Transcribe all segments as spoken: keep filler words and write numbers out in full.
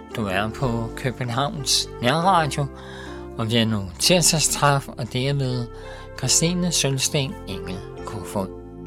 Du er på Københavns Nærradio, og vi er nu tirsdagstræf, og det er med Christine Sølsten Engel Kofod.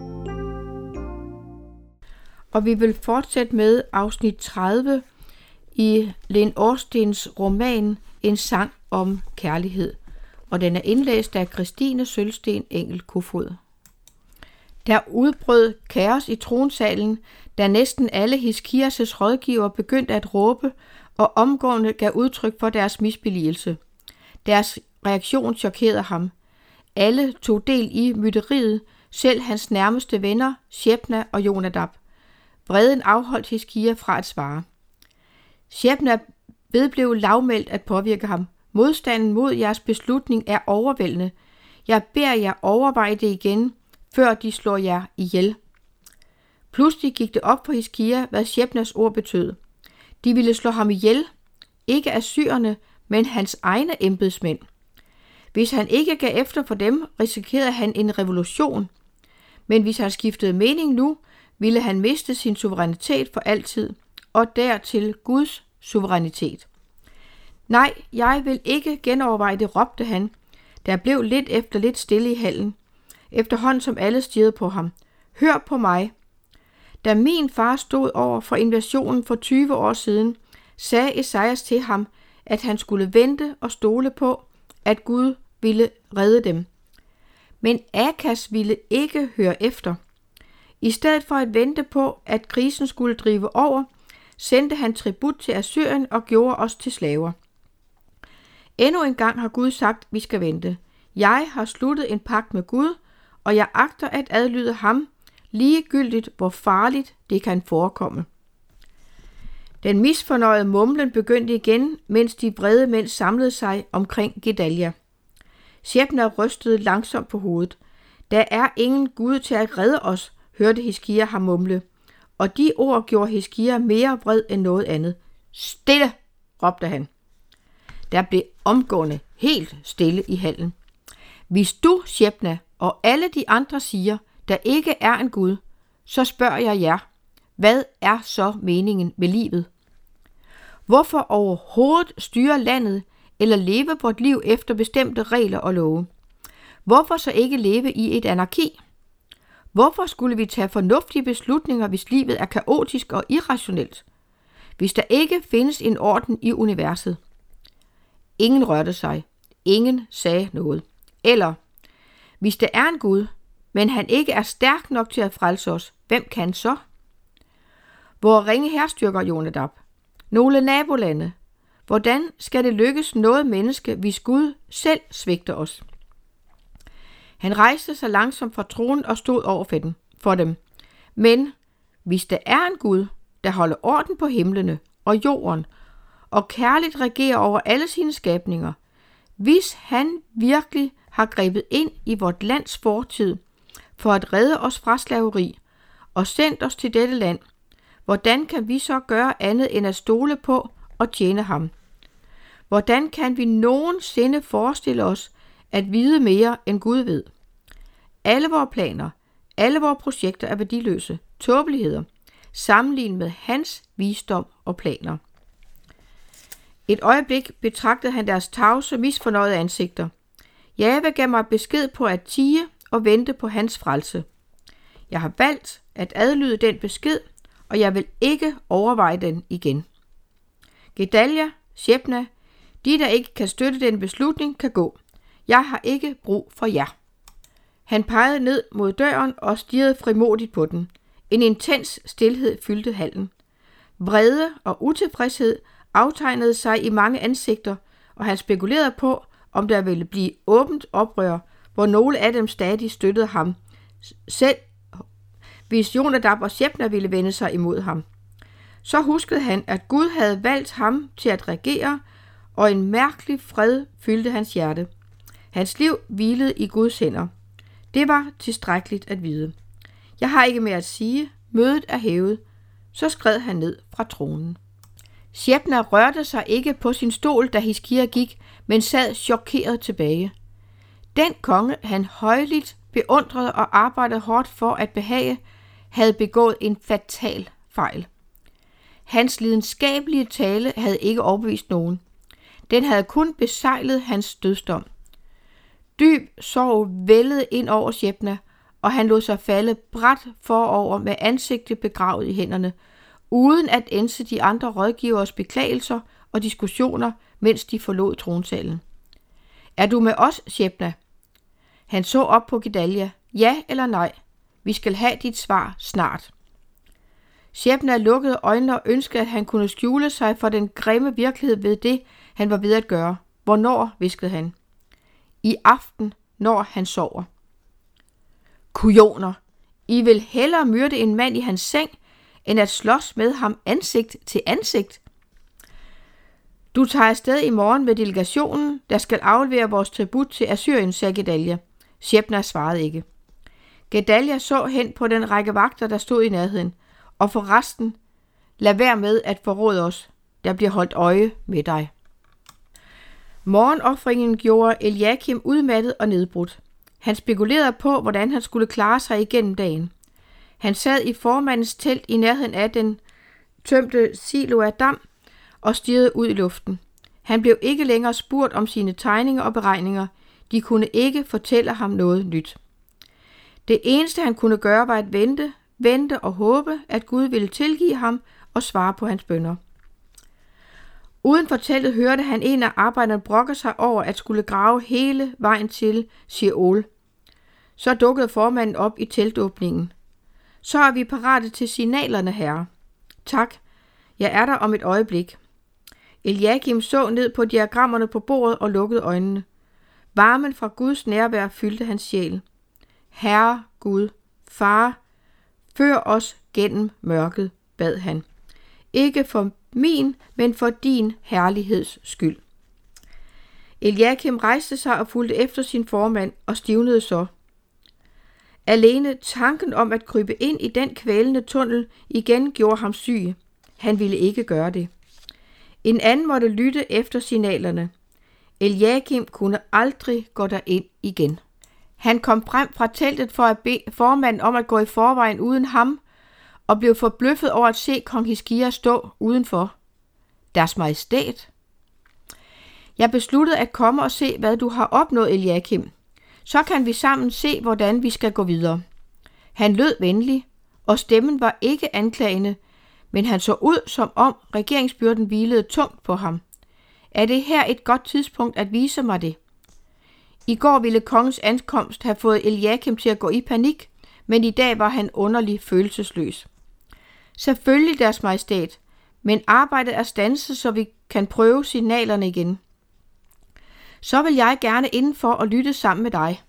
Og vi vil fortsætte med afsnit tredive i Lene Aarstens roman En sang om kærlighed, og den er indlæst af Christine Sølsten Engel Kofod. Der udbrød kaos i tronsalen, da næsten alle Hiskias' rådgiver begyndte at råbe og omgående gav udtryk for deres misbilligelse. Deres reaktion chokerede ham. Alle tog del i mytteriet, selv hans nærmeste venner, Shebna og Jonadab. Vreden afholdt Hiskia fra at svare. Shebna vedblev lavmældt at påvirke ham. Modstanden mod jeres beslutning er overvældende. Jeg beder jer overveje det igen, før de slår jer ihjel. Pludselig gik det op for Hiskia, hvad Shebnas ord betød. De ville slå ham ihjel, ikke af syrerne, men hans egne embedsmænd. Hvis han ikke gav efter for dem, risikerede han en revolution. Men hvis han skiftede mening nu, ville han miste sin suverænitet for altid, og dertil Guds suverænitet. Nej, jeg vil ikke genoverveje det, råbte han. Der blev lidt efter lidt stille i hallen, efterhånden som alle stirrede på ham. Hør på mig. Da min far stod over for invasionen for tyve år siden, sagde Esajas til ham, at han skulle vente og stole på, at Gud ville redde dem. Men Akas ville ikke høre efter. I stedet for at vente på, at krisen skulle drive over, sendte han tribut til Assyrien og gjorde os til slaver. Endnu en gang har Gud sagt, vi skal vente. Jeg har sluttet en pagt med Gud, og jeg agter at adlyde ham, ligegyldigt hvor farligt det kan forekomme. Den misfornøjede mumlen begyndte igen, mens de vrede mænd samlede sig omkring Gedalia. Shebna rystede langsomt på hovedet. Der er ingen Gud til at redde os, hørte Hiskia ham mumle, og de ord gjorde Hiskia mere vred end noget andet. Stille, råbte han. Der blev omgående helt stille i hallen. Hvis du, Shebna, og alle de andre siger, der ikke er en Gud, så spørger jeg jer, hvad er så meningen med livet? Hvorfor overhovedet styre landet eller leve vort liv efter bestemte regler og love? Hvorfor så ikke leve i et anarki? Hvorfor skulle vi tage fornuftige beslutninger, hvis livet er kaotisk og irrationelt? Hvis der ikke findes en orden i universet? Ingen rørte sig. Ingen sagde noget. Eller, hvis der er en Gud, men han ikke er stærk nok til at frelse os, hvem kan så? Vore ringe hærstyrker, Jonadab. Nogle nabolande. Hvordan skal det lykkes noget menneske, hvis Gud selv svigter os? Han rejste sig langsomt fra tronen og stod over for dem. For dem. Men hvis der er en Gud, der holder orden på himlene og jorden, og kærligt regerer over alle sine skabninger, hvis han virkelig har grebet ind i vort lands fortid for at redde os fra slaveri og sendt os til dette land, hvordan kan vi så gøre andet end at stole på og tjene ham? Hvordan kan vi nogensinde forestille os at vide mere end Gud ved? Alle vores planer, alle vores projekter er værdiløse, tåbeligheder, sammenlignet med hans visdom og planer. Et øjeblik betragtede han deres tavse, misfornøjede ansigter. Jahve gav mig besked på at tie og vente på hans frelse. Jeg har valgt at adlyde den besked, og jeg vil ikke overveje den igen. Gedalia, Shebna, de der ikke kan støtte den beslutning, kan gå. Jeg har ikke brug for jer. Han pegede ned mod døren og stirrede frimodigt på den. En intens stilhed fyldte hallen. Vrede og utilfredshed aftegnede sig i mange ansigter, og han spekulerede på, om der ville blive åbent oprør, hvor nogle af dem stadig støttede ham, selv hvis Jonadab og Shebna ville vende sig imod ham. Så huskede han, at Gud havde valgt ham til at regere, og en mærkelig fred fyldte hans hjerte. Hans liv hvilede i Guds hænder. Det var tilstrækkeligt at vide. Jeg har ikke mere at sige. Mødet er hævet. Så skred han ned fra tronen. Shebna rørte sig ikke på sin stol, da Hiskia gik, men sad chokeret tilbage. Den konge, han højligt beundrede og arbejdede hårdt for at behage, havde begået en fatal fejl. Hans lidenskabelige tale havde ikke overbevist nogen. Den havde kun besejlet hans dødsdom. Dyb sorg vældede ind over Sjepna, og han lod sig falde brat forover med ansigtet begravet i hænderne, uden at ænse de andre rådgiveres beklagelser og diskussioner, mens de forlod tronsalen. Er du med os, Sjepna? Han så op på Gedalia. Ja eller nej? Vi skal have dit svar snart. Sjepna lukkede øjnene og ønskede, at han kunne skjule sig for den grimme virkelighed ved det, han var ved at gøre. Hvornår, hviskede han. I aften, når han sover. Kujoner! I vil hellere myrde en mand i hans seng, end at slås med ham ansigt til ansigt. Du tager afsted i morgen med delegationen, der skal aflevere vores tribut til Assyrien, sagde Gedalia. Sjepna svarede ikke. Gedalia så hen på den række vagter, der stod i nærheden, og for resten, lad være med at forråde os. Der bliver holdt øje med dig. Morgenoffringen gjorde Eliakim udmattet og nedbrudt. Han spekulerede på, hvordan han skulle klare sig igennem dagen. Han sad i formandens telt i nærheden af den tømte silo af dam og stirrede ud i luften. Han blev ikke længere spurgt om sine tegninger og beregninger. De kunne ikke fortælle ham noget nyt. Det eneste, han kunne gøre, var at vente, vente og håbe, at Gud ville tilgive ham og svare på hans bønner. Uden for teltet hørte han en af arbejderne brokke sig over at skulle grave hele vejen til Sheol. Så dukkede formanden op i teltåbningen. Så er vi parate til signalerne, herre. Tak, jeg er der om et øjeblik. Eliakim så ned på diagrammerne på bordet og lukkede øjnene. Varmen fra Guds nærvær fyldte hans sjæl. Herre Gud, far, før os gennem mørket, bad han. Ikke for min, men for din herligheds skyld. Eliakim rejste sig og fulgte efter sin formand og stivnede så. Alene tanken om at krybe ind i den kvælende tunnel igen gjorde ham syg. Han ville ikke gøre det. En anden måtte lytte efter signalerne. Eliakim kunne aldrig gå derind igen. Han kom frem fra teltet for at bede formanden om at gå i forvejen uden ham, og blev forbløffet over at se kong Hiskia stå udenfor. Deres majestæt. Jeg besluttede at komme og se, hvad du har opnået, Eliakim. Så kan vi sammen se, hvordan vi skal gå videre. Han lød venlig, og stemmen var ikke anklagende, men han så ud, som om regeringsbyrden hvilede tungt på ham. Er det her et godt tidspunkt at vise mig det? I går ville kongens ankomst have fået Eliakim til at gå i panik, men i dag var han underlig følelsesløs. Selvfølgelig, deres majestæt, men arbejdet er standset, så vi kan prøve signalerne igen. Så vil jeg gerne indenfor og lytte sammen med dig.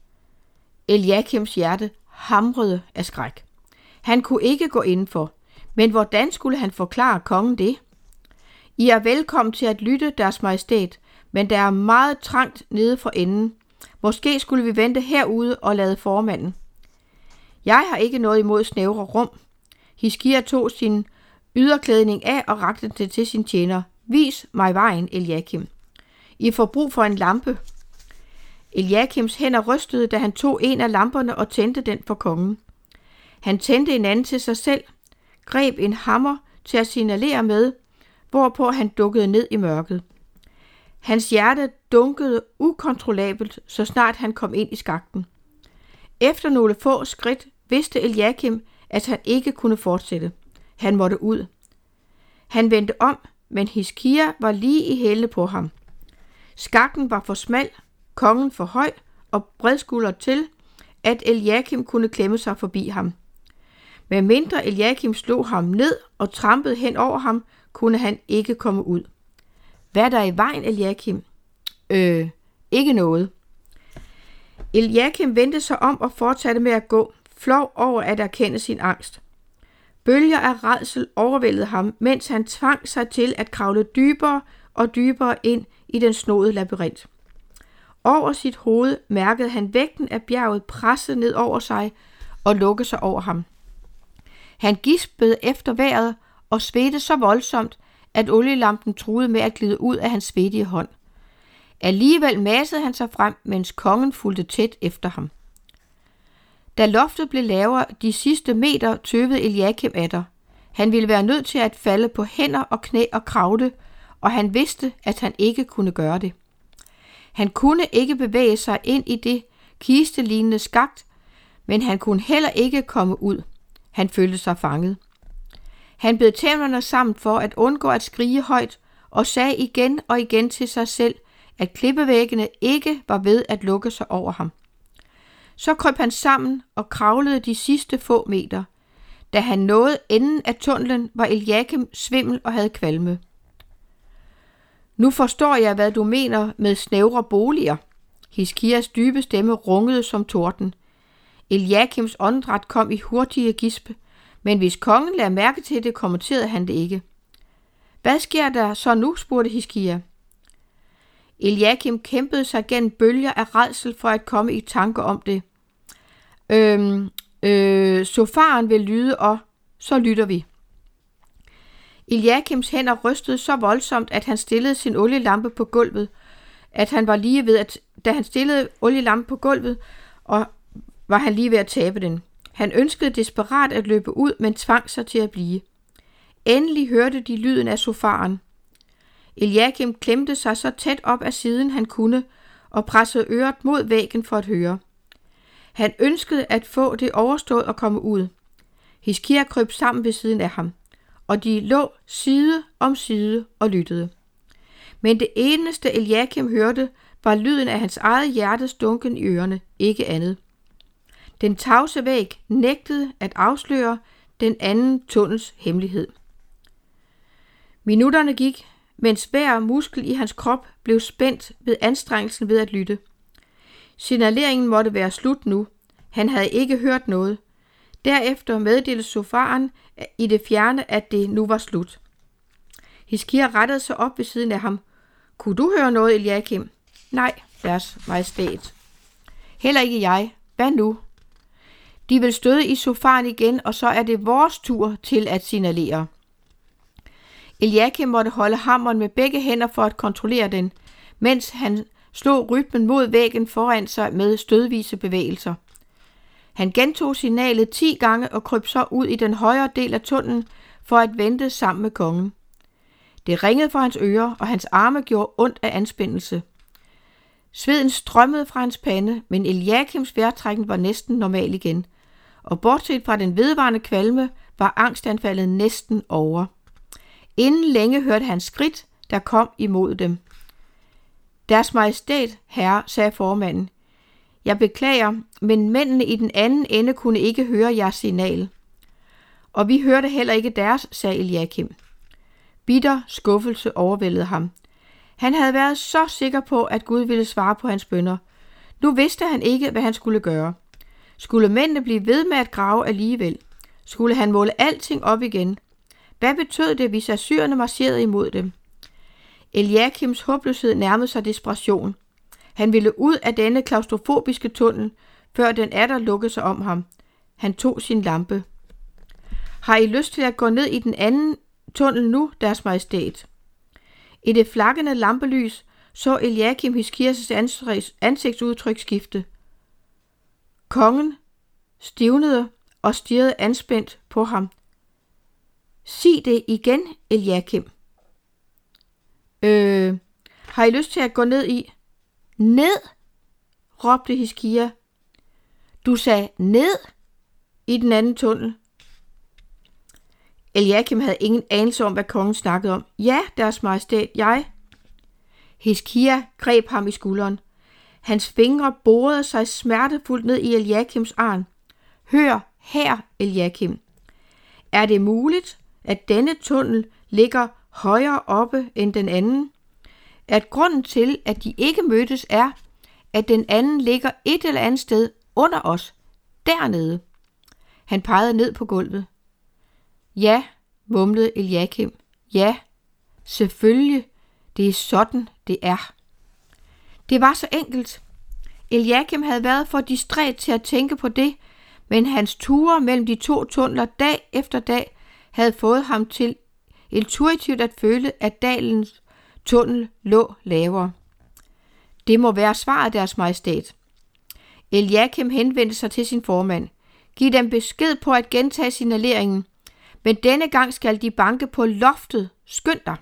Eliakims hjerte hamrede af skræk. Han kunne ikke gå indenfor, men hvordan skulle han forklare kongen det? I er velkommen til at lytte, deres majestæt, men der er meget trangt nede for enden. Måske skulle vi vente herude og lade formanden. Jeg har ikke noget imod snævre rum. Hiskia tog sin yderklædning af og rakte det til sin tjener. Vis mig vejen, Eliakim. I får brug for en lampe. Eliakims hænder rystede, da han tog en af lamperne og tændte den for kongen. Han tændte en anden til sig selv, greb en hammer til at signalere med, hvorpå han dukkede ned i mørket. Hans hjerte dunkede ukontrollabelt, så snart han kom ind i skakten. Efter nogle få skridt vidste Eliakim, at han ikke kunne fortsætte. Han måtte ud. Han vendte om, men Hiskia var lige i hælene på ham. Skakken var for smal, kongen for høj og bredskuldret til, at Eliakim kunne klemme sig forbi ham. Men mindre Eliakim slog ham ned og trampede hen over ham, kunne han ikke komme ud. Hvad er der i vejen, Eliakim? Øh, ikke noget. Eliakim vendte sig om og fortsatte med at gå, flov over at erkende sin angst. Bølger af rædsel overvældede ham, mens han tvang sig til at kravle dybere og dybere ind i den snodede labyrint. Over sit hoved mærkede han vægten af bjerget presse ned over sig og lukke sig over ham. Han gispede efter vejret og svedte så voldsomt, at olielampen truede med at glide ud af hans svedige hånd. Alligevel masede han sig frem, mens kongen fulgte tæt efter ham. Da loftet blev lavere de sidste meter, tøvede Eliakim atter. Han ville være nødt til at falde på hænder og knæ og kravle, og han vidste, at han ikke kunne gøre det. Han kunne ikke bevæge sig ind i det kistelignende skakt, men han kunne heller ikke komme ud. Han følte sig fanget. Han bed tænderne sammen for at undgå at skrige højt, og sagde igen og igen til sig selv, at klippevæggene ikke var ved at lukke sig over ham. Så krøb han sammen og kravlede de sidste få meter. Da han nåede enden af tunnelen, var Eliakim svimmel og havde kvalme. Nu forstår jeg, hvad du mener med snævre boliger. Hiskias dybe stemme rungede som torden. Eliakims åndedræt kom i hurtige gispe, men hvis kongen lagde mærke til det, kommenterede han det ikke. Hvad sker der så nu, spurgte Hiskia. Eliakim kæmpede sig gennem bølger af rædsel for at komme i tanke om det. Øhm, øh, sofaren vil lyde, og så lytter vi. Eliakims hænder rystede så voldsomt, at han stillede sin olielampe på gulvet, at han var lige ved at, da han stillede olielampen på gulvet, og var han lige ved at tabe den. Han ønskede desperat at løbe ud, men tvang sig til at blive. Endelig hørte de lyden af sofaren. Eliakim klemte sig så tæt op af siden han kunne, og pressede øret mod væggen for at høre. Han ønskede at få det overstået og komme ud. Hiskia krøb sammen ved siden af ham, og de lå side om side og lyttede. Men det eneste Eliakim hørte, var lyden af hans eget hjertes dunken i ørerne, ikke andet. Den tavse væg nægtede at afsløre den anden tunnels hemmelighed. Minutterne gik, mens hver muskel i hans krop blev spændt ved anstrengelsen ved at lytte. Signaleringen måtte være slut nu. Han havde ikke hørt noget. Derefter meddelte sofaren i det fjerne, at det nu var slut. Hiskia rettede sig op ved siden af ham. Kunne du høre noget, Eliakim? Nej, deres majestæt. Heller ikke jeg. Hvad nu? De vil støde i sofaren igen, og så er det vores tur til at signalere. Eliakim måtte holde hammeren med begge hænder for at kontrollere den, mens han slog rytmen mod væggen foran sig med stødvise bevægelser. Han gentog signalet ti gange og kryb så ud i den højre del af tunnelen for at vente sammen med kongen. Det ringede for hans ører, og hans arme gjorde ondt af anspændelse. Sveden strømmede fra hans pande, men Eliakims vejrtrækning var næsten normal igen, og bortset fra den vedvarende kvalme, var angstanfaldet næsten over. Inden længe hørte han skridt, der kom imod dem. Deres majestæt, herre, sagde formanden. Jeg beklager, men mændene i den anden ende kunne ikke høre jeres signal. Og vi hørte heller ikke deres, sagde Eliakim. Bitter skuffelse overvældede ham. Han havde været så sikker på, at Gud ville svare på hans bønner. Nu vidste han ikke, hvad han skulle gøre. Skulle mændene blive ved med at grave alligevel? Skulle han måle alting op igen? Hvad betød det, hvis assyrerne marcherede imod dem? Eliakims håbløshed nærmede sig desperation. Han ville ud af denne klaustrofobiske tunnel, før den atter lukkede sig om ham. Han tog sin lampe. Har I lyst til at gå ned i den anden tunnel nu, deres majestæt? I det flakkende lampelys så Eliakim Hiskias ansigtsudtryk skifte. Kongen stivnede og stirrede anspændt på ham. Sig det igen, Eliakim. Øh, har I lyst til at gå ned i? Ned, råbte Hiskia. Du sagde ned i den anden tunnel. Eliakim havde ingen anelse om, hvad kongen snakkede om. Ja, deres majestæt, jeg. Hiskia greb ham i skulderen. Hans fingre borede sig smertefuldt ned i Eliakims arm. Hør her, Eliakim. Er det muligt, at denne tunnel ligger højere oppe end den anden? At grunden til, at de ikke mødtes, er, at den anden ligger et eller andet sted under os, dernede. Han pegede ned på gulvet. Ja, mumlede Eliakim. Ja, selvfølgelig, det er sådan, det er. Det var så enkelt. Eliakim havde været for distræt til at tænke på det, men hans ture mellem de to tunneler dag efter dag havde fået ham til intuitivt at føle, at dalens tunnel lå lavere. Det må være svaret, deres majestæt. Eliakim henvendte sig til sin formand. Giv dem besked på at gentage signaleringen, men denne gang skal de banke på loftet. Skynd dig!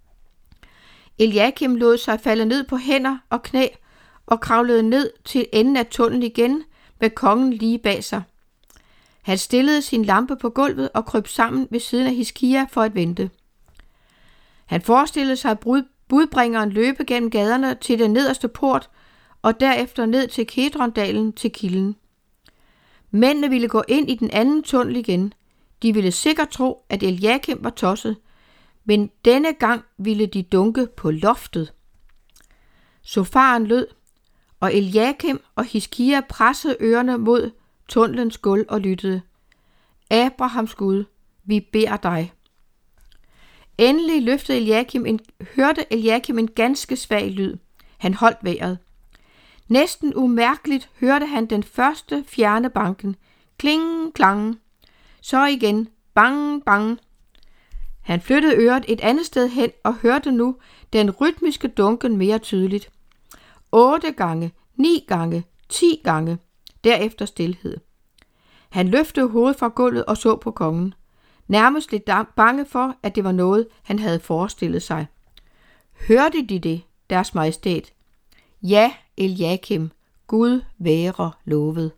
Eliakim lod sig falde ned på hænder og knæ og kravlede ned til enden af tunnelen igen med kongen lige bag sig. Han stillede sin lampe på gulvet og kryb sammen ved siden af Hiskia for at vente. Han forestillede sig at budbringeren løbe gennem gaderne til den nederste port og derefter ned til Kedrondalen til kilden. Mændene ville gå ind i den anden tunnel igen. De ville sikkert tro, at Eliakim var tosset, men denne gang ville de dunke på loftet. Sofaren lød, og Eliakim og Hiskia pressede ørerne mod tunnelens gulv og lyttede. Abrahams Gud, vi beder dig. Endelig løftede Eliakim en, hørte Eliakim en ganske svag lyd. Han holdt vejret. Næsten umærkeligt hørte han den første fjerne banken. Kling, klang. Så igen. Bang, bang. Han flyttede øret et andet sted hen og hørte nu den rytmiske dunken mere tydeligt. Otte gange, ni gange, ti gange. Derefter stilhed. Han løftede hovedet fra gulvet og så på kongen. Nærmest lidt bange for, at det var noget, han havde forestillet sig. Hørte de det, deres majestæt? Ja, Eliakim, Gud være lovet.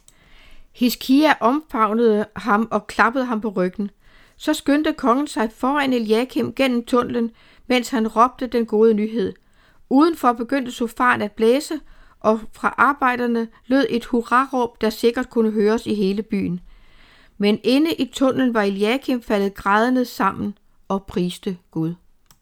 Hiskia omfavnede ham og klappede ham på ryggen. Så skyndte kongen sig foran Eliakim gennem tunnelen, mens han råbte den gode nyhed. Udenfor begyndte sofaren at blæse, og fra arbejderne lød et hurraråb, der sikkert kunne høres i hele byen. Men inde i tunnelen var Eliakim faldet grædende sammen og priste Gud.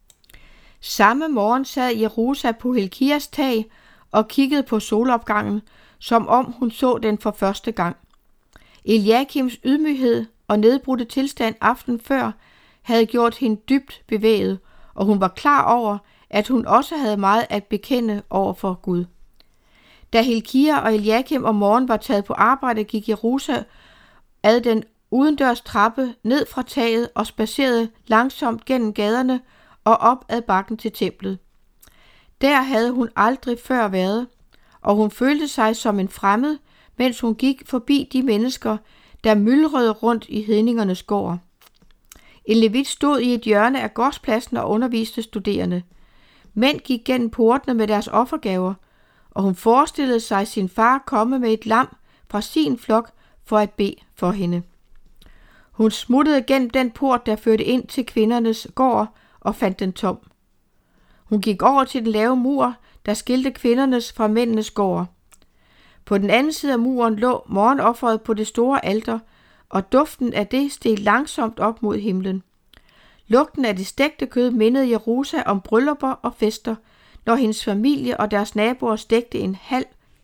Samme morgen sad Jerusa på Hilkias tag og kiggede på solopgangen, som om hun så den for første gang. Eliakims ydmyghed og nedbrudte tilstand aften før havde gjort hende dybt bevæget, og hun var klar over, at hun også havde meget at bekende over for Gud. Da Hilkia og Eliakim om morgenen var taget på arbejde, gik Jerusa ad den udendørs trappe ned fra taget og spacerede langsomt gennem gaderne og op ad bakken til templet. Der havde hun aldrig før været, og hun følte sig som en fremmed, mens hun gik forbi de mennesker, der myldrede rundt i hedningernes gård. En levit stod i et hjørne af gårdspladsen og underviste studerende. Mænd gik gennem portene med deres offergaver, og hun forestillede sig sin far komme med et lam fra sin flok for at bede for hende. Hun smuttede gennem den port, der førte ind til kvindernes gård, og fandt den tom. Hun gik over til den lave mur, der skilte kvindernes fra mændenes gård. På den anden side af muren lå morgenofferet på det store alter, og duften af det steg langsomt op mod himlen. Lugten af det stegte kød mindede Jerusa om bryllupper og fester, når hendes familie og deres naboer stegte en halv,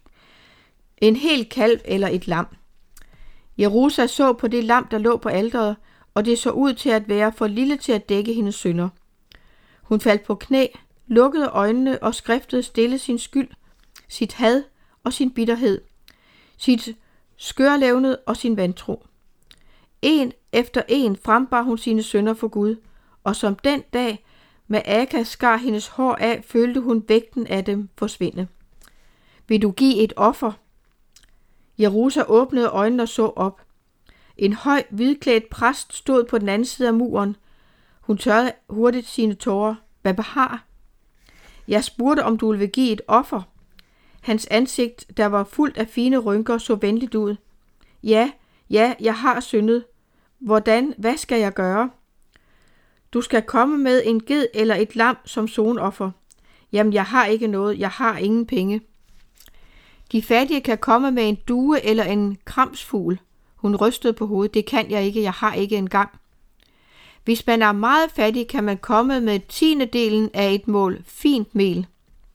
en hel kalv eller et lam. Jerusa så på det lam, der lå på alteret, og det så ud til at være for lille til at dække hendes synder. Hun faldt på knæ, lukkede øjnene og skriftede stille sin skyld, sit had og sin bitterhed, sit skørlevned og sin vantro. En efter en frembar hun sine synder for Gud, og som den dag med Aka skar hendes hår af, følte hun vægten af dem forsvinde. Vil du give et offer? Jerusa åbnede øjnene og så op. En høj, hvidklædt præst stod på den anden side af muren. Hun tørrede hurtigt sine tårer. Hvad behar? Jeg spurgte, om du ville give et offer. Hans ansigt, der var fuldt af fine rynker, så venligt ud. Ja, ja, jeg har syndet. Hvordan? Hvad skal jeg gøre? Du skal komme med en ged eller et lam som sonoffer. Jamen, jeg har ikke noget. Jeg har ingen penge. De fattige kan komme med en due eller en kramsfugl. Hun rystede på hovedet. Det kan jeg ikke. Jeg har ikke engang. Hvis man er meget fattig, kan man komme med tiendedelen af et mål fint mel.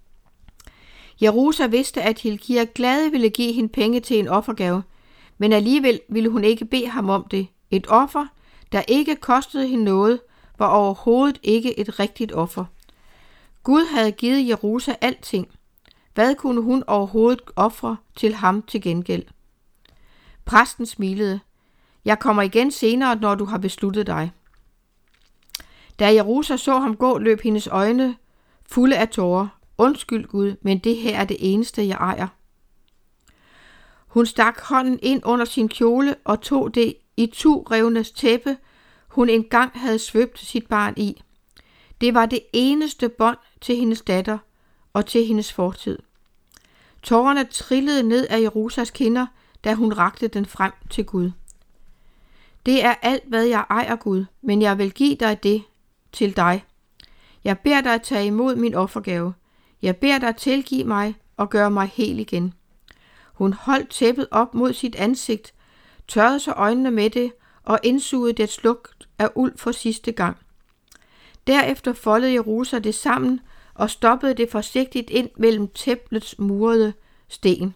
Jerusa vidste, at Hilkia glad ville give hende penge til en offergave, men alligevel ville hun ikke bede ham om det. Et offer, der ikke kostede hende noget, var overhovedet ikke et rigtigt offer. Gud havde givet Jerusa alting. Hvad kunne hun overhovedet ofre til ham til gengæld? Præsten smilede. Jeg kommer igen senere, når du har besluttet dig. Da Jerusa så ham gå, løb hendes øjne fulde af tårer. Undskyld Gud, men det her er det eneste, jeg ejer. Hun stak hånden ind under sin kjole og tog det i tu revnes tæppe, hun engang havde svøbt sit barn i. Det var det eneste bånd til hendes datter og til hendes fortid. Tårerne trillede ned af Jerusas kinder, da hun rakte den frem til Gud. Det er alt, hvad jeg ejer, Gud, men jeg vil give dig det til dig. Jeg beder dig at tage imod min offergave. Jeg beder dig at tilgive mig og gøre mig hel igen. Hun holdt tæppet op mod sit ansigt, tørrede så øjnene med det og indsugede dets lugt af uld for sidste gang. Derefter foldede Jerusa det sammen og stoppede det forsigtigt ind mellem templets murede sten.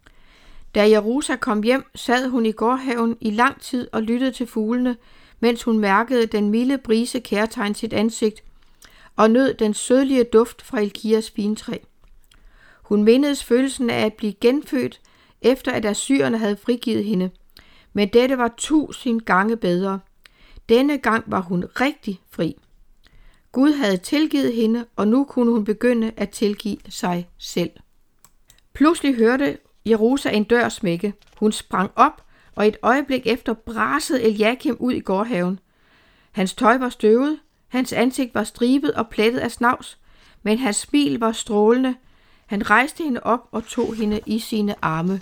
Da Jerusa kom hjem, sad hun i gårdhaven i lang tid og lyttede til fuglene, mens hun mærkede den milde brise kærtegn sit ansigt og nød den sødlige duft fra Elkias vintræ. Hun mindedes følelsen af at blive genfødt, efter at assyrerne havde frigivet hende. Men dette var tusind gange bedre. Denne gang var hun rigtig fri. Gud havde tilgivet hende, og nu kunne hun begynde at tilgive sig selv. Pludselig hørte Jerusa en dør smække. Hun sprang op, og et øjeblik efter brasede Eliakim ud i gårdhaven. Hans tøj var støvet, hans ansigt var stribet og plettet af snavs, men hans smil var strålende. Han rejste hende op og tog hende i sine arme.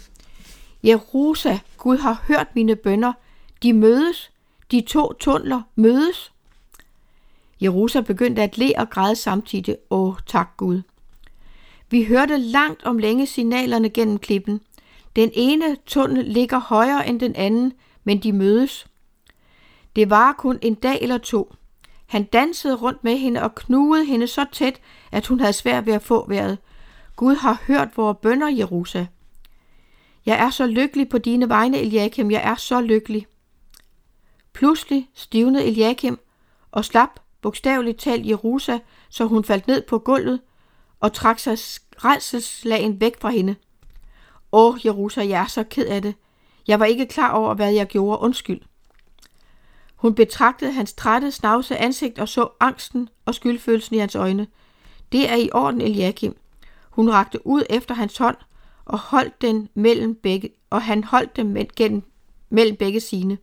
Jerusa, Gud har hørt mine bønner. De mødes. De to tunneler mødes. Jerusa begyndte at le og græde samtidig. Åh, tak Gud. Vi hørte langt om længe signalerne gennem klippen. Den ene tunnel ligger højere end den anden, men de mødes. Det var kun en dag eller to. Han dansede rundt med hende og knugede hende så tæt, at hun havde svært ved at få vejret. Gud har hørt vores bønner, Jerusa. Jeg er så lykkelig på dine vegne, Eliakim. Jeg er så lykkelig. Pludselig stivnede Eliakim og slap bogstaveligt talt Jerusa, så hun faldt ned på gulvet og trak sig rædselsslagen væk fra hende. Åh, Jerusa, jeg er så ked af det. Jeg var ikke klar over, hvad jeg gjorde. Undskyld. Hun betragtede hans trætte, snavse ansigt og så angsten og skyldfølelsen i hans øjne. Det er i orden, Eliakim. Hun rakte ud efter hans hånd og holdt den mellem begge, og han holdt dem gennem, mellem begge sine.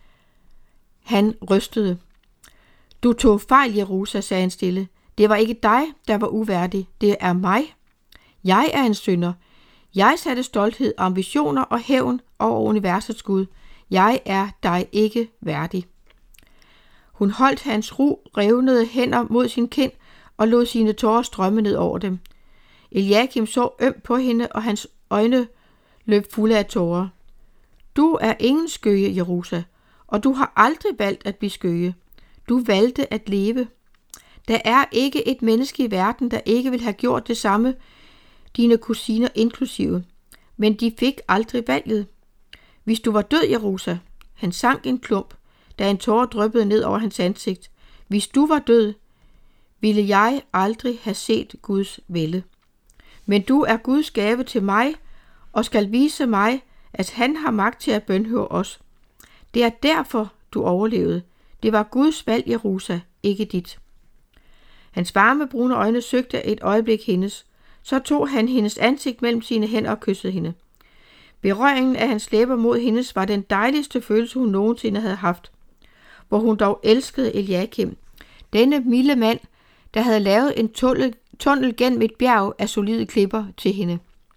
Han rystede. Du tog fejl, Jerusa, sagde han stille. Det var ikke dig, der var uværdig. Det er mig. Jeg er en synder. Jeg satte stolthed, ambitioner og hævn over universets Gud. Jeg er dig ikke værdig. Hun holdt hans ru, revnede hænder mod sin kind og lod sine tårer strømme ned over dem. Eliakim så ømt på hende, og hans øjne løb fulde af tårer. Du er ingen skøge, Jerusa, og du har aldrig valgt at blive skøge. Du valgte at leve. Der er ikke et menneske i verden, der ikke vil have gjort det samme, dine kusiner inklusive. Men de fik aldrig valget. Hvis du var død, Jerusa, han sank en klump, da en tåre dryppede ned over hans ansigt. Hvis du var død, ville jeg aldrig have set Guds vælde. Men du er Guds gave til mig, og skal vise mig, at han har magt til at bønhøre os. Det er derfor, du overlevede. Det var Guds valg, Jerusa, ikke dit. Hans varme brune øjne søgte et øjeblik hendes. Så tog han hendes ansigt mellem sine hænder og kyssede hende. Berøringen af hans læber mod hendes var den dejligste følelse, hun nogensinde havde haft. Hvor hun dog elskede Eliakim. Denne milde mand, der havde lavet en tunnel, tunnel gennem et bjerg af solide klipper til hende.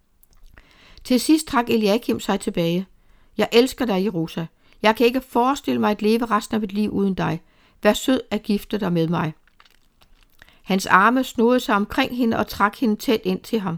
Til sidst trak Eliakim sig tilbage. Jeg elsker dig, Jerusa. Jeg kan ikke forestille mig at leve resten af mit liv uden dig. Vær sød at gifte dig med mig. Hans arme snodede sig omkring hende og trak hende tæt ind til ham.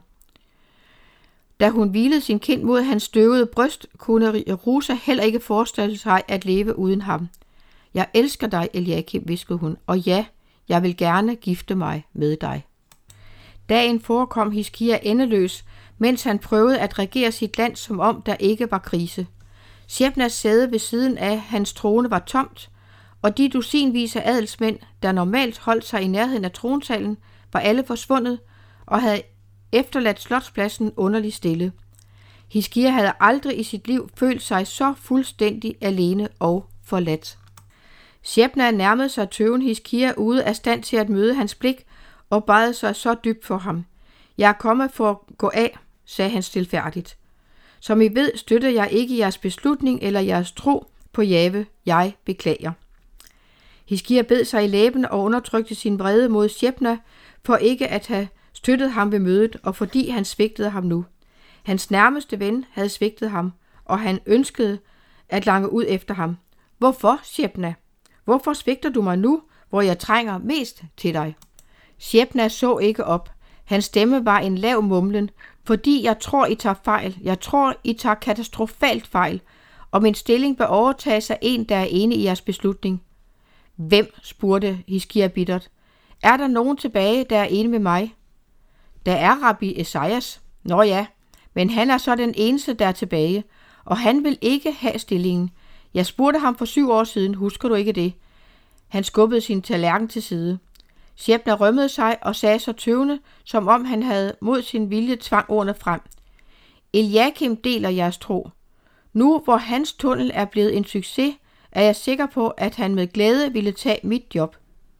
Da hun hvilede sin kind mod hans støvede bryst, kunne Jerusa heller ikke forestille sig at leve uden ham. Jeg elsker dig, Eliakim, hviskede hun, og ja, jeg vil gerne gifte mig med dig. Dagen forekom Hiskia endeløs, mens han prøvede at regere sit land, som om der ikke var krise. Sjebnas sæde ved siden af hans trone var tomt, og de dusinvis af adelsmænd, der normalt holdt sig i nærheden af tronsalen, var alle forsvundet og havde efterladt slotspladsen underligt stille. Hiskia havde aldrig i sit liv følt sig så fuldstændig alene og forladt. Sjebna nærmede sig tøven Hiskia ude af stand til at møde hans blik og bad sig så dybt for ham. Jeg er kommet for at gå af, sagde han stilfærdigt. Som I ved, støtter jeg ikke jeres beslutning eller jeres tro på Jave. Jeg beklager. Hiskia bed sig i læben og undertrykte sin vrede mod Sjebna for ikke at have støttet ham ved mødet, og fordi han svigtede ham nu. Hans nærmeste ven havde svigtet ham, og han ønskede at lange ud efter ham. Hvorfor, Sjebna? Hvorfor svigter du mig nu, hvor jeg trænger mest til dig? Sjebna så ikke op. Hans stemme var en lav mumlen, fordi jeg tror, I tager fejl. Jeg tror, I tager katastrofalt fejl, og min stilling bør overtages af en, der er enig i jeres beslutning. Hvem? Spurgte Hiskia bittert. Er der nogen tilbage, der er enig med mig? Der er rabbi Esajas. Nå ja, men han er så den eneste, der er tilbage, og han vil ikke have stillingen. Jeg spurgte ham for syv år siden, husker du ikke det? Han skubbede sin tallerken til side. Sjebna rømmede sig og sagde så tøvende, som om han havde mod sin vilje tvang ordene frem. Eliakim deler jeres tro. Nu hvor hans tunnel er blevet en succes, er jeg sikker på, at han med glæde ville tage mit job.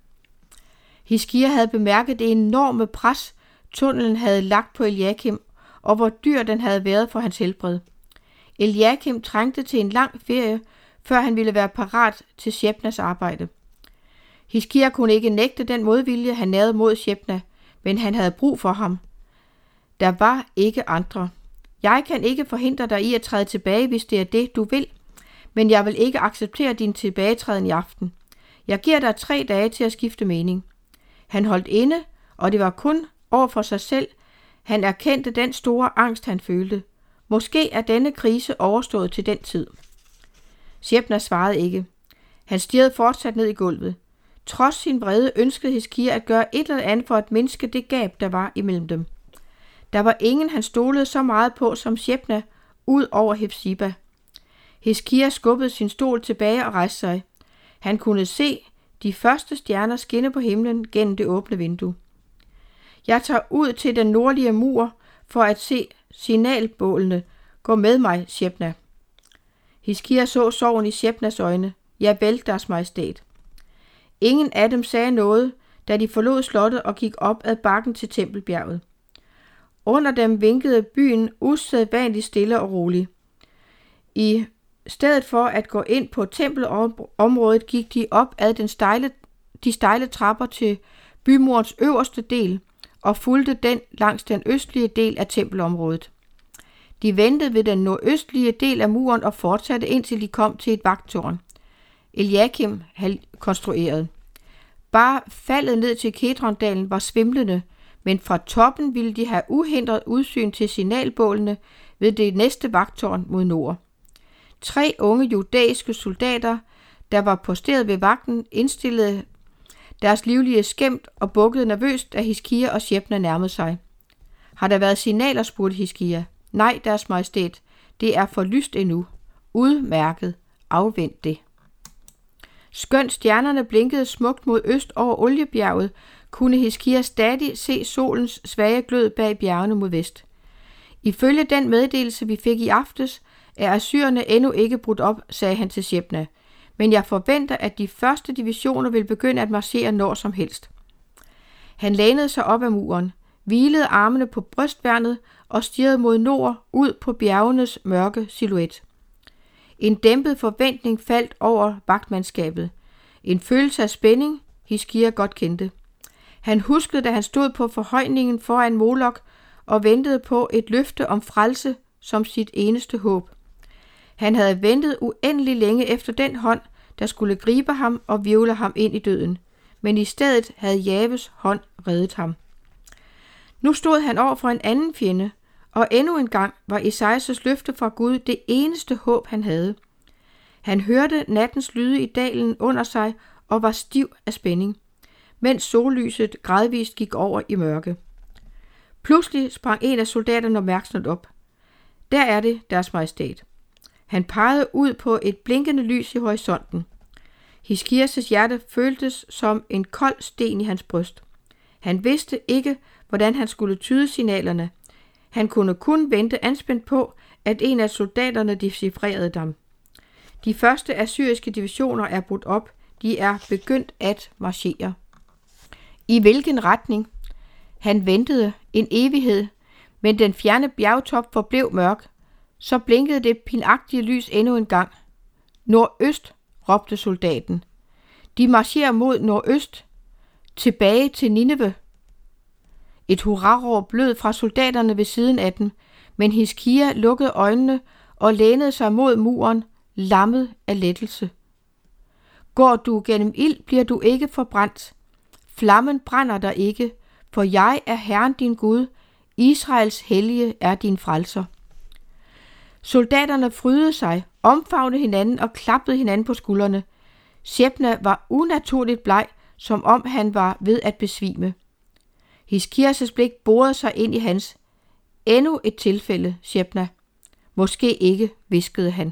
Hiskia havde bemærket det enorme pres, tunnelen havde lagt på Eliakim, og hvor dyr den havde været for hans helbred. Eliakim trængte til en lang ferie, før han ville være parat til Sjebnas arbejde. Hiskia kunne ikke nægte den modvilje, han nærede mod Sjebna, men han havde brug for ham. Der var ikke andre. Jeg kan ikke forhindre dig i at træde tilbage, hvis det er det, du vil, men jeg vil ikke acceptere din tilbagetræden i aften. Jeg giver dig tre dage til at skifte mening. Han holdt inde, og det var kun over for sig selv. Han erkendte den store angst, han følte. Måske er denne krise overstået til den tid. Sjebna svarede ikke. Han stirrede fortsat ned i gulvet. Trods sin vrede ønskede Hiskia at gøre et eller andet for at mindske det gab, der var imellem dem. Der var ingen, han stolede så meget på som Sjebna, ud over Hepsiba. Hiskia skubbede sin stol tilbage og rejste sig. Han kunne se de første stjerner skinne på himlen gennem det åbne vindue. Jeg tager ud til den nordlige mur for at se signalbålene. Gå med mig, Sjebna. Hiskia så sorgen i Sjebnas øjne. Jeg vel, deres majestæt. Ingen af dem sagde noget, da de forlod slottet og gik op ad bakken til Tempelbjerget. Under dem vinkede byen usædvanligt stille og rolig. I stedet for at gå ind på tempelområdet, gik de op ad den stejle, de stejle trapper til bymurens øverste del og fulgte den langs den østlige del af tempelområdet. De ventede ved den nordøstlige del af muren og fortsatte indtil de kom til et vagttårn. Eliakim havde konstrueret. Bare faldet ned til Kedrondalen var svimlende, men fra toppen ville de have uhindret udsyn til signalbålene ved det næste vagttårn mod nord. Tre unge judæiske soldater, der var posteret ved vagten, indstillede deres livlige skæmt og bukkede nervøst, da Hiskia og Sjebna nærmede sig. Har der været signaler, spurgte Hiskia. Nej, deres majestæt, det er for lyst endnu. Udmærket. Afvent det. Skønt stjernerne blinkede smukt mod øst over oliebjerget, kunne Hiskia stadig se solens svage glød bag bjergene mod vest. Ifølge den meddelelse, vi fik i aftes, er assyrerne endnu ikke brudt op, sagde han til Sjebna, men jeg forventer, at de første divisioner vil begynde at marchere når som helst. Han lænede sig op ad muren, hvilede armene på brystværnet og stirrede mod nord ud på bjergenes mørke silhuet. En dæmpet forventning faldt over vagtmandskabet. En følelse af spænding, Hiskia godt kendte. Han huskede, da han stod på forhøjningen foran Molok og ventede på et løfte om frelse som sit eneste håb. Han havde ventet uendelig længe efter den hånd, der skulle gribe ham og hvirvle ham ind i døden, men i stedet havde Javes hånd reddet ham. Nu stod han over for en anden fjende, og endnu en gang var Esajas løfte fra Gud det eneste håb, han havde. Han hørte nattens lyde i dalen under sig og var stiv af spænding, mens sollyset gradvist gik over i mørke. Pludselig sprang en af soldaterne opmærksomt op. Der er det, deres majestæt. Han pegede ud på et blinkende lys i horisonten. Hiskias hjerte føltes som en kold sten i hans bryst. Han vidste ikke, hvordan han skulle tyde signalerne. Han kunne kun vente anspændt på, at en af soldaterne decifrerede dem. De første assyriske divisioner er brudt op. De er begyndt at marchere. I hvilken retning? Han ventede en evighed, men den fjerne bjergtop forblev mørk. Så blinkede det pinagtige lys endnu en gang. Nordøst, råbte soldaten. De marcherer mod nordøst, tilbage til Nineve. Et hurraråb lød fra soldaterne ved siden af dem, men Hiskia lukkede øjnene og lænede sig mod muren, lammet af lettelse. Går du gennem ild, bliver du ikke forbrændt. Flammen brænder dig ikke, for jeg er Herren din Gud, Israels hellige er din frelser. Soldaterne frydede sig, omfavnede hinanden og klappede hinanden på skuldrene. Sjebna var unaturligt bleg, som om han var ved at besvime. Hiskias' blik borede sig ind i hans. Endnu et tilfælde, Sjebna. Måske ikke, hviskede han.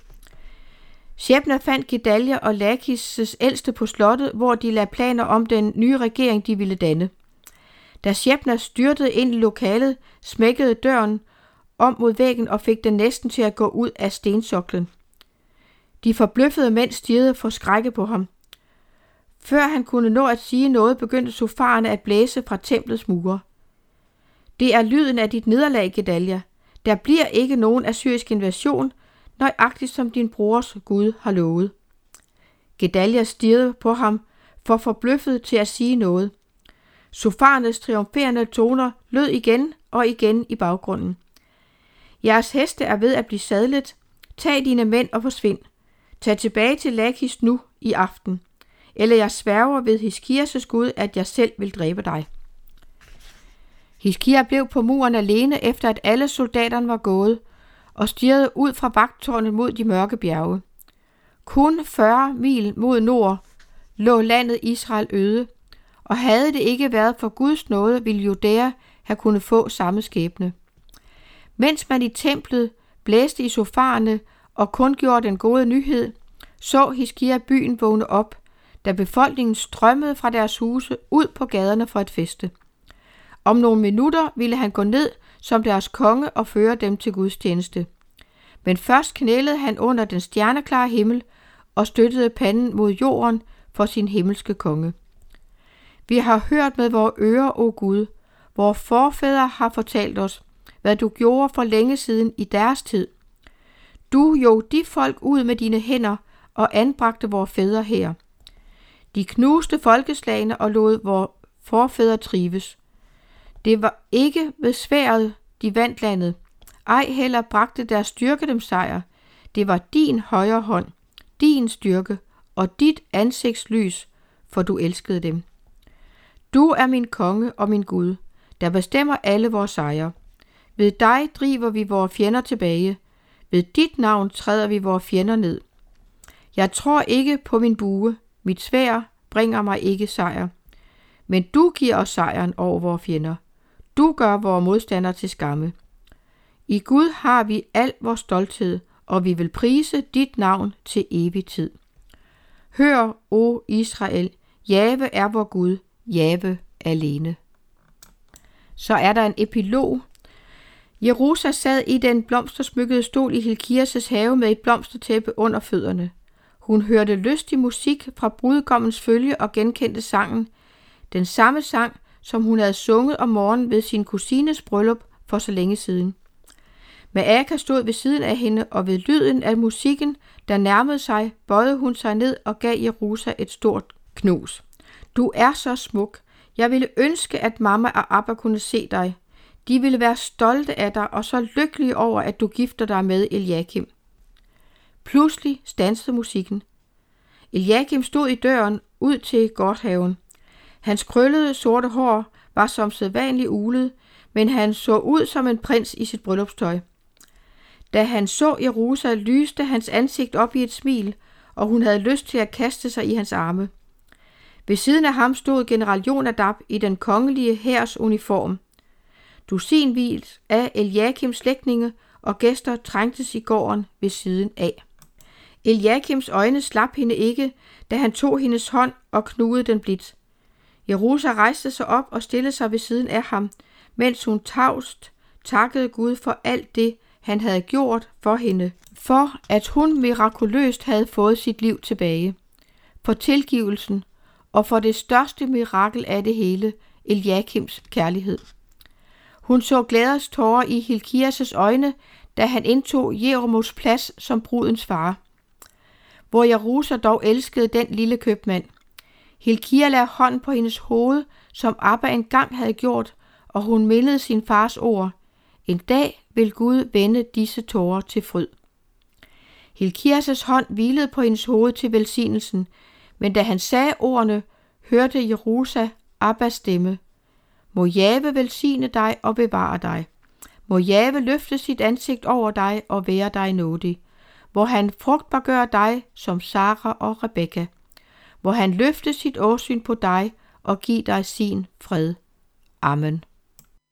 Sjebna fandt Gedalia og Lakis' ældste på slottet, hvor de lagde planer om den nye regering, de ville danne. Da Sjebna styrtede ind i lokalet, smækkede døren om mod væggen og fik den næsten til at gå ud af stensoklen. De forbløffede mænd stirrede forskrækket på ham. Før han kunne nå at sige noget, begyndte sofarerne at blæse fra templets mure. Det er lyden af dit nederlag, Gedalia. Der bliver ikke nogen assyrisk invasion, nøjagtigt som din brors Gud har lovet. Gedalia stirrede på ham, for forbløffet til at sige noget. Sofarernes triumferende toner lød igen og igen i baggrunden. Jeres heste er ved at blive sadlet. Tag dine mænd og forsvind. Tag tilbage til Lakis nu i aften. Eller jeg sværger ved Hiskias' Gud, at jeg selv vil dræbe dig. Hiskia blev på muren alene, efter at alle soldaterne var gået, og stirrede ud fra vagttårnet mod de mørke bjerge. Kun fyrre mil mod nord lå landet Israel øde, og havde det ikke været for Guds nåde, ville Judæa have kunnet få samme skæbne. Mens man i templet blæste i sofarerne og kun gjorde den gode nyhed, så Hiskia byen vågne op, da befolkningen strømmede fra deres huse ud på gaderne for at feste. Om nogle minutter ville han gå ned som deres konge og føre dem til Guds tjeneste. Men først knælede han under den stjerneklare himmel og støttede panden mod jorden for sin himmelske konge. Vi har hørt med vores ører, o Gud, vore forfædre har fortalt os, hvad du gjorde for længe siden i deres tid. Du jog de folk ud med dine hænder og anbragte vores fædre her. De knuste folkeslagene og lod vores forfædre trives. Det var ikke ved sværdet, de vandt landet. Ej heller bragte deres styrke dem sejr. Det var din højre hånd, din styrke og dit ansigtslys, for du elskede dem. Du er min konge og min Gud, der bestemmer alle vores sejre. Ved dig driver vi vores fjender tilbage. Ved dit navn træder vi vores fjender ned. Jeg tror ikke på min bue. Mit sværd bringer mig ikke sejr. Men du giver os sejren over vores fjender. Du gør vores modstandere til skamme. I Gud har vi al vores stolthed, og vi vil prise dit navn til evig tid. Hør, o Israel, Jahve er vor Gud, Jahve alene. Så er der en epilog. Jerusa sad i den blomstersmykkede stol i Hilkias' have med et blomstertæppe under fødderne. Hun hørte lystig musik fra brudgommens følge og genkendte sangen. Den samme sang, som hun havde sunget om morgenen ved sin kusines bryllup for så længe siden. Maaka stod ved siden af hende, og ved lyden af musikken, der nærmede sig, bøjede hun sig ned og gav Jerusa et stort knus. Du er så smuk. Jeg ville ønske, at mamma og Abba kunne se dig. De ville være stolte af dig og så lykkelige over, at du gifter dig med Eliakim. Pludselig standsede musikken. Eliakim stod i døren ud til gårdshaven. Hans krøllede sorte hår var som sædvanligt ulet, men han så ud som en prins i sit bryllupstøj. Da han så Jerusa, lyste hans ansigt op i et smil, og hun havde lyst til at kaste sig i hans arme. Ved siden af ham stod general Jonadab i den kongelige hærs uniform. Dusinvis af Eliakims slægtninge og gæster trængtes i gården ved siden af. Eliakims øjne slap hende ikke, da han tog hendes hånd og knugede den blidt. Jerusa rejste sig op og stillede sig ved siden af ham, mens hun tavst takkede Gud for alt det, han havde gjort for hende, for at hun mirakuløst havde fået sit liv tilbage, for tilgivelsen og for det største mirakel af det hele, Eliakims kærlighed. Hun så glæders tårer i Hilkias' øjne, da han indtog Jeromus plads som brudens far. Hvor Jerusa dog elskede den lille købmand. Hilkia lagde hånd på hendes hoved, som Abba engang havde gjort, og hun mindede sin fars ord. En dag vil Gud vende disse tårer til fryd. Hilkias hånd hvilede på hendes hoved til velsignelsen, men da han sagde ordene, hørte Jerusa Abbas stemme. Må Jahve velsigne dig og bevare dig. Må Jahve løfte sit ansigt over dig og være dig nådig. Hvor han frugtbar gør dig som Sara og Rebekka. Hvor han løfte sit åsyn på dig og give dig sin fred. Amen.